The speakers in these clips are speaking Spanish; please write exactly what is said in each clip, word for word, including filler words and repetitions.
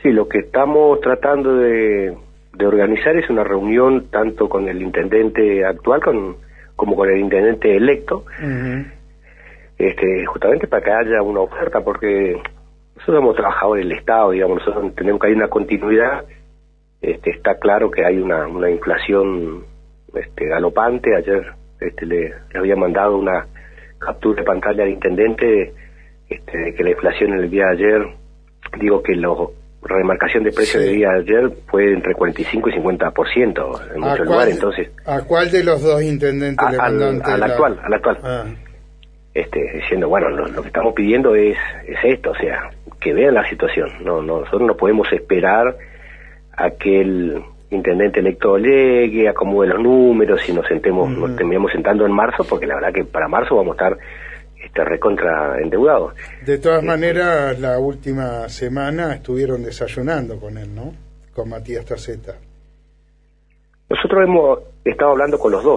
Sí, lo que estamos tratando de, de organizar es una reunión tanto con el intendente actual con, como con el intendente electo, uh-huh. este, justamente para que haya una oferta, porque nosotros somos trabajadores del Estado, digamos, nosotros entendemos que hay una continuidad. Este, está claro que hay una, una inflación este, galopante. Ayer este, le, le había mandado una captura de pantalla al intendente este, de que la inflación en el día de ayer, digo que la remarcación de precios sí. del día de ayer fue entre cuarenta y cinco y cincuenta por ciento en muchos lugares. Entonces, ¿a cuál de los dos intendentes a, le al, mandaste al la... actual, al actual. Ah. Este, diciendo, bueno, lo, lo que estamos pidiendo es, es esto, o sea, que vean la situación. No, no, nosotros no podemos esperar a que el intendente electo llegue, acomode los números y nos sentemos, uh-huh. nos terminemos sentando en marzo, porque la verdad que para marzo vamos a estar este, recontra endeudados. De todas eh, maneras, la última semana estuvieron desayunando con él, ¿no? Con Matías Taceta. Nosotros hemos estado hablando con los dos.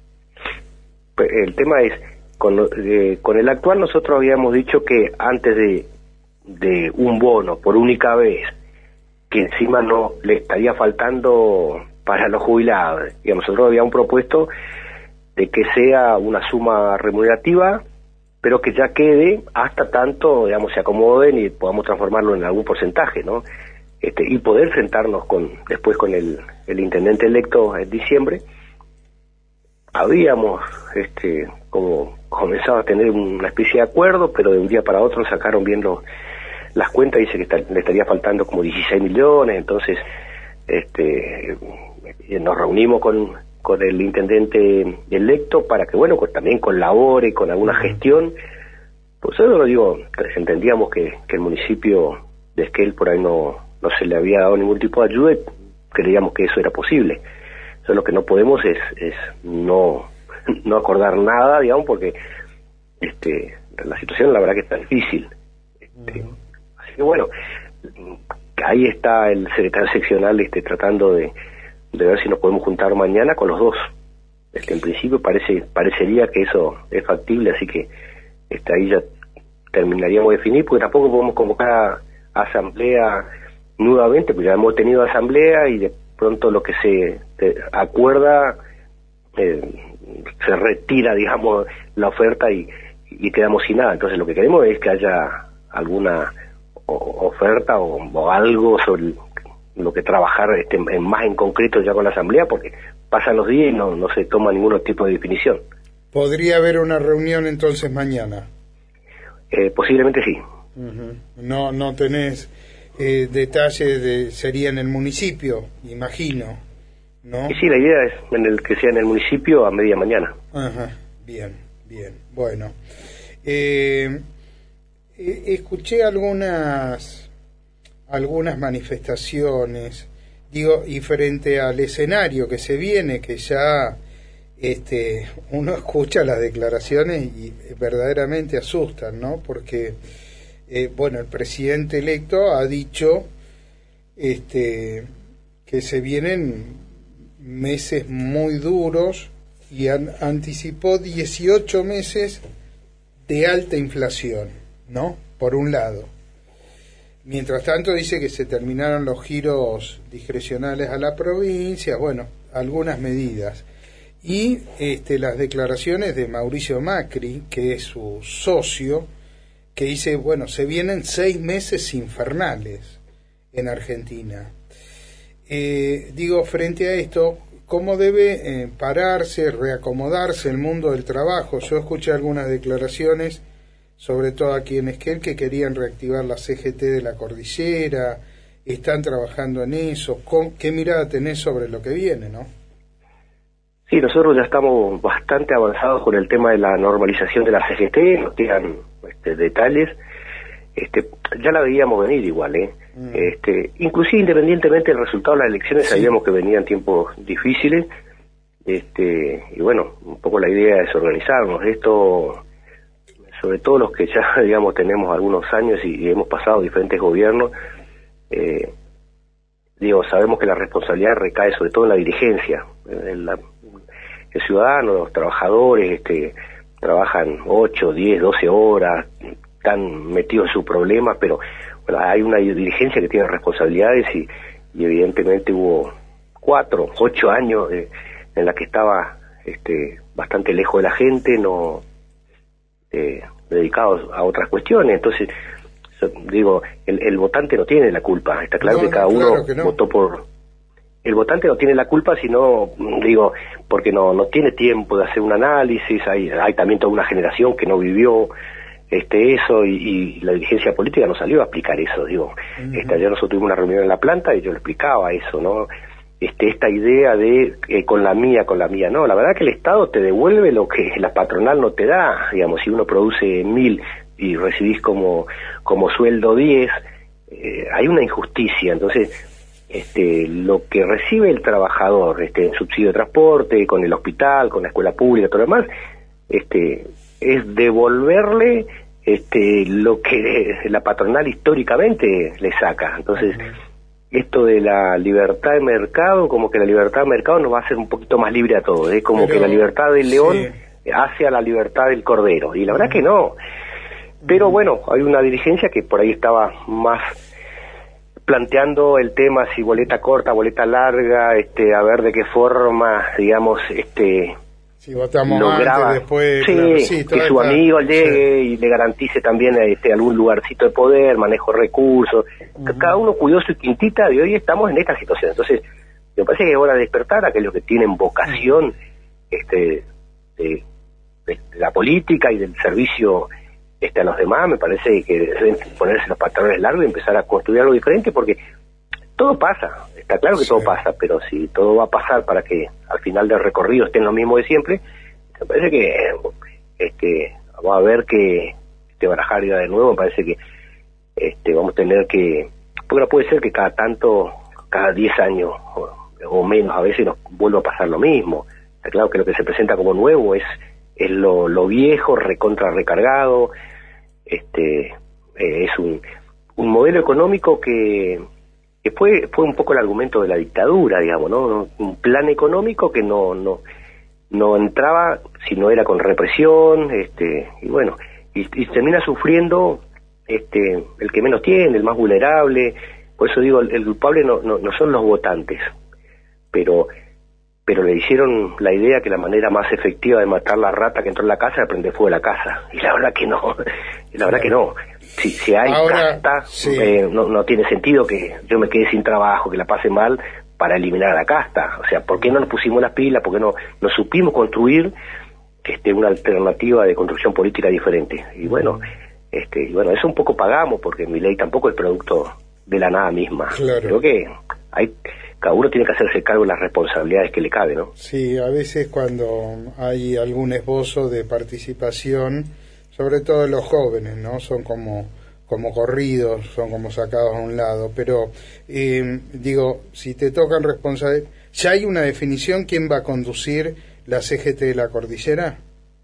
El tema es, con, eh, con el actual nosotros habíamos dicho que antes de, de un bono por única vez, que encima no le estaría faltando para los jubilados. Y nosotros habíamos propuesto de que sea una suma remunerativa, pero que ya quede hasta tanto, digamos, se acomoden y podamos transformarlo en algún porcentaje, ¿no? Este, y poder sentarnos con después con el, el intendente electo en diciembre. Habíamos este, como comenzado a tener una especie de acuerdo, pero de un día para otro sacaron bien los las cuentas, dice que está, le estaría faltando como dieciséis millones, entonces este nos reunimos con, con el intendente electo para que, bueno, pues también colabore con alguna gestión. Pues yo lo digo, entendíamos que, que el municipio de Esquel por ahí no, no se le había dado ningún tipo de ayuda y creíamos que eso era posible. Entonces lo que no podemos es, es no, no acordar nada, digamos, porque este la situación la verdad que está difícil. Este, uh-huh. Así que bueno, ahí está el secretario seccional este, tratando de, de ver si nos podemos juntar mañana con los dos. Este, en principio parece parecería que eso es factible, así que este, ahí ya terminaríamos de definir, porque tampoco podemos convocar a, a asamblea nuevamente, porque ya hemos tenido asamblea y de pronto lo que se te, acuerda eh, se retira, digamos, la oferta y, y quedamos sin nada. Entonces lo que queremos es que haya alguna o, oferta o, o algo sobre lo que trabajar este, en, más en concreto ya con la asamblea, porque pasan los días y no, no se toma ningún tipo de definición. ¿Podría haber una reunión entonces mañana? Eh, posiblemente sí. Uh-huh. No, no tenés eh, detalles de, sería en el municipio, imagino, ¿no? Y sí, la idea es en el que sea en el municipio a media mañana. Ajá, bien, bien, bueno. Eh, eh, escuché algunas algunas manifestaciones, digo, y frente al escenario que se viene, que ya este uno escucha las declaraciones y verdaderamente asustan, ¿no? Porque eh, bueno, el presidente electo ha dicho este que se vienen meses muy duros y an- anticipó dieciocho meses de alta inflación, ¿no? Por un lado. Mientras tanto dice que se terminaron los giros discrecionales a la provincia, bueno, algunas medidas. Y este, las declaraciones de Mauricio Macri, que es su socio, que dice, bueno, se vienen seis meses infernales en Argentina. Eh, digo, frente a esto, ¿cómo debe eh, pararse, reacomodarse el mundo del trabajo? Yo escuché algunas declaraciones, sobre todo aquí en Esquel, que querían reactivar la C G T de la cordillera, están trabajando en eso. ¿Qué mirada tenés sobre lo que viene, no? Sí, nosotros ya estamos bastante avanzados con el tema de la normalización de la C G T, nos quedan este, detalles, este, ya la veíamos venir igual, ¿eh? Mm. Este, inclusive independientemente del resultado de las elecciones, sí, sabíamos que venían tiempos difíciles, este, y bueno, un poco la idea es organizarnos, esto, sobre todo los que ya, digamos, tenemos algunos años y, y hemos pasado diferentes gobiernos, eh, digo, sabemos que la responsabilidad recae sobre todo en la dirigencia, en la, el ciudadano, los trabajadores, este, trabajan ocho, diez, doce horas, están metidos en sus problemas, pero bueno, hay una dirigencia que tiene responsabilidades y, y evidentemente hubo cuatro, ocho años eh, en la que estaba este, bastante lejos de la gente, no eh, dedicados a otras cuestiones. Entonces, digo, el, el votante no tiene la culpa. Está claro no, que cada no, claro uno que no. votó por... El votante no tiene la culpa, sino, digo, porque no no tiene tiempo de hacer un análisis. Hay, hay también toda una generación que no vivió este eso y, y la dirigencia política no salió a explicar eso. Digo, uh-huh. este, ayer nosotros tuvimos una reunión en la planta y yo le explicaba eso, ¿no? Este, esta idea de eh, con la mía, con la mía, no, la verdad que el Estado te devuelve lo que la patronal no te da. Digamos, si uno produce mil y recibís como como sueldo diez, eh, hay una injusticia. Entonces, este, lo que recibe el trabajador, este, en subsidio de transporte, con el hospital, con la escuela pública, todo lo demás, este, es devolverle este, lo que la patronal históricamente le saca. Entonces, esto de la libertad de mercado, como que la libertad de mercado nos va a hacer un poquito más libre a todos, es ¿eh? como Pero, que la libertad del león sí. hace a la libertad del cordero, y la verdad que no. Pero bueno, hay una dirigencia que por ahí estaba más planteando el tema si boleta corta, boleta larga, este, a ver de qué forma, digamos, este, si votamos lograba, antes, después, sí, claro, sí, que su esta, amigo llegue sí. y le garantice también este, algún lugarcito de poder, manejo de recursos, uh-huh. cada uno cuidó su quintita y hoy estamos en esta situación. Entonces, me parece que es hora de despertar a aquellos que tienen vocación uh-huh. este, de, de la política y del servicio este, a los demás. Me parece que deben ponerse los pantalones largos y empezar a construir algo diferente, porque todo pasa, está claro que sí. todo pasa, pero si todo va a pasar para que al final del recorrido estén lo mismo de siempre, me parece que este, vamos a ver que este barajar de nuevo, me parece que este, vamos a tener que, porque no puede ser que cada tanto, cada diez años o, o menos, a veces nos vuelva a pasar lo mismo. Está claro que lo que se presenta como nuevo es, es lo, lo viejo, recontra recargado. Este, eh, es un, un modelo económico que, que fue fue un poco el argumento de la dictadura, digamos, ¿no? Un plan económico que no no no entraba si no era con represión, este, y bueno, y, y termina sufriendo este el que menos tiene, el más vulnerable. Por eso digo, el, el culpable no, no no son los votantes, pero pero le hicieron la idea que la manera más efectiva de matar la rata que entró en la casa era prender fuego a la casa, y la verdad que no, la verdad que no. Si, si hay Ahora, casta, sí. eh, no, no tiene sentido que yo me quede sin trabajo, que la pase mal para eliminar a la casta. O sea, ¿por qué no nos pusimos las pilas? ¿Por qué no, no supimos construir este, una alternativa de construcción política diferente? Y bueno, este, y bueno, eso un poco pagamos, porque mi ley tampoco es producto de la nada misma. Claro. Creo que hay... cada uno tiene que hacerse cargo de las responsabilidades que le cabe, ¿no? Sí, a veces cuando hay algún esbozo de participación, sobre todo los jóvenes, ¿no? Son como, como corridos, son como sacados a un lado, pero eh, digo, si te tocan responsabilidades, ¿ya hay una definición quién va a conducir la C G T de la Cordillera?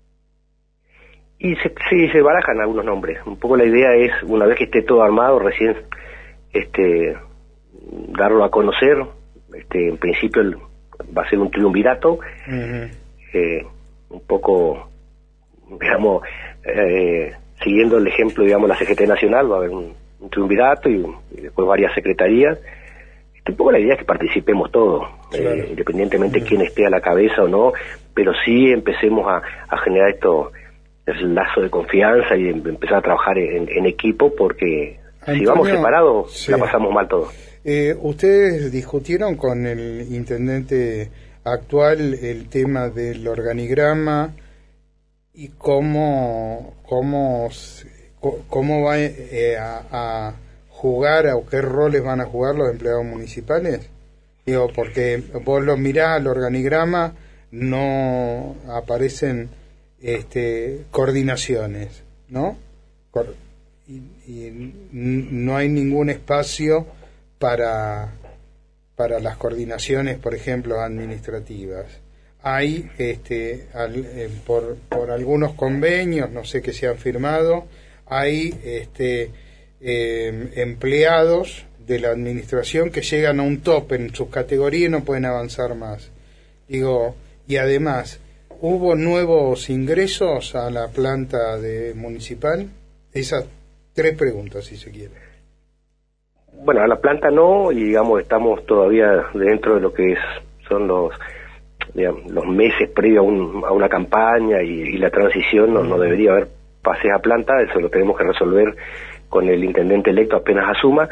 Y se, sí, se barajan algunos nombres. Un poco la idea es, una vez que esté todo armado, recién este darlo a conocer. Este, en principio el, va a ser un triunvirato, uh-huh. eh, un poco, digamos, eh, siguiendo el ejemplo, digamos, la C G T Nacional, va a haber un, un triunvirato y, y después varias secretarías. Este, un poco la idea es que participemos todos, claro. eh, independientemente de uh-huh. quién esté a la cabeza o no, pero sí empecemos a, a generar esto, el lazo de confianza y empezar a trabajar en, en equipo, porque Antonio, si vamos separados, sí. la pasamos mal todos. Eh, ¿Ustedes discutieron con el intendente actual el tema del organigrama y cómo cómo cómo va eh, a, a jugar o qué roles van a jugar los empleados municipales? Digo, porque vos lo mirás al organigrama, no aparecen este, coordinaciones, ¿no? Cor- y, y no hay ningún espacio para para las coordinaciones, por ejemplo, administrativas. Hay este al, eh, por por algunos convenios, no sé que se han firmado, hay este eh, empleados de la administración que llegan a un tope en sus categorías y no pueden avanzar más. Digo, y además, ¿hubo nuevos ingresos a la planta de municipal? Esas tres preguntas, si se quiere. bueno, a la planta no, y digamos, estamos todavía dentro de lo que es son los digamos, los meses previos a, un, a una campaña y, y la transición, no, no debería haber pases a planta, eso lo tenemos que resolver con el intendente electo apenas asuma.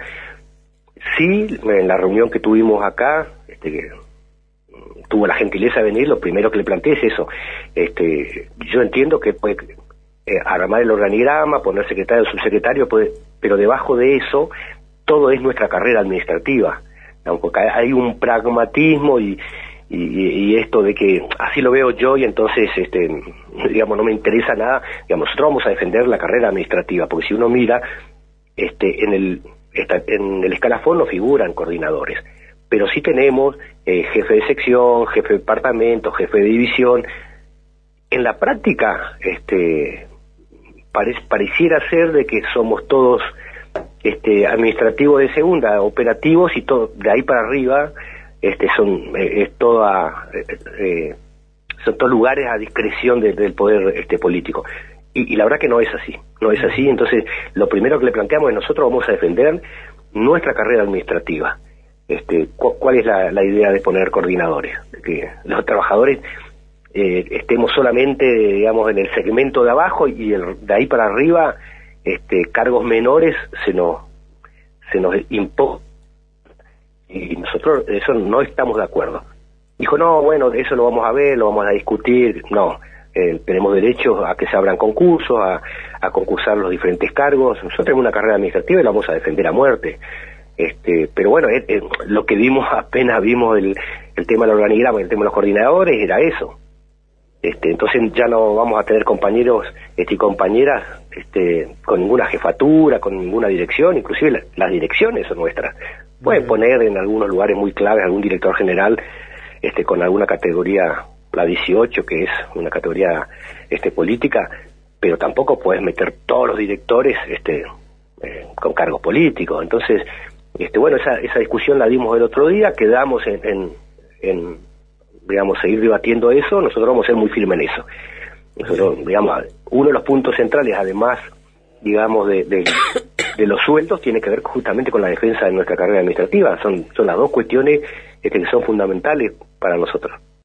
Sí, en la reunión que tuvimos acá, este, que tuvo la gentileza de venir, lo primero que le planteé es eso. Este, yo entiendo que puede eh, armar el organigrama, poner secretario, subsecretario, puede, pero debajo de eso todo es nuestra carrera administrativa, ¿no? Porque hay un pragmatismo y, y, y esto de que así lo veo yo y entonces, este, digamos, no me interesa nada. Digamos, nosotros vamos a defender la carrera administrativa, porque si uno mira, este, en el esta, en el escalafón no figuran coordinadores, pero sí tenemos eh, jefe de sección, jefe de departamento, jefe de división. En la práctica, este, pare, pareciera ser de que somos todos este, administrativos de segunda, operativos, y todo de ahí para arriba este, son eh, es toda eh, eh, son todos lugares a discreción de, del poder este, político. Y, y la verdad que no es así, no es así. Entonces, lo primero que le planteamos es nosotros vamos a defender nuestra carrera administrativa. Este, cu ¿Cuál es la, la idea de poner coordinadores? Que los trabajadores eh, estemos solamente, digamos, en el segmento de abajo y el, de ahí para arriba, este, cargos menores se nos, se nos imponen. Y nosotros eso no estamos de acuerdo. Dijo, no, bueno, eso lo vamos a ver, lo vamos a discutir. No, eh, tenemos derecho a que se abran concursos, a, a concursar los diferentes cargos. Nosotros tenemos una carrera administrativa y la vamos a defender a muerte. Este, pero bueno, eh, eh, lo que vimos, apenas vimos el, el tema del organigrama y el tema de los coordinadores, era eso. Este, entonces ya no vamos a tener compañeros este, y compañeras este, con ninguna jefatura, con ninguna dirección, inclusive la, las direcciones son nuestras. Pueden poner en algunos lugares muy claves algún director general este, con alguna categoría, la dieciocho, que es una categoría este, política, pero tampoco puedes meter todos los directores este, eh, con cargos políticos. Entonces, este, bueno, esa, esa discusión la dimos el otro día, quedamos en, en, en, digamos, seguir debatiendo eso. Nosotros vamos a ser muy firmes en eso. Nosotros, digamos, uno de los puntos centrales, además, digamos, de, de, de los sueldos, tiene que ver justamente con la defensa de nuestra carrera administrativa. Son, son las dos cuestiones este, que son fundamentales para nosotros.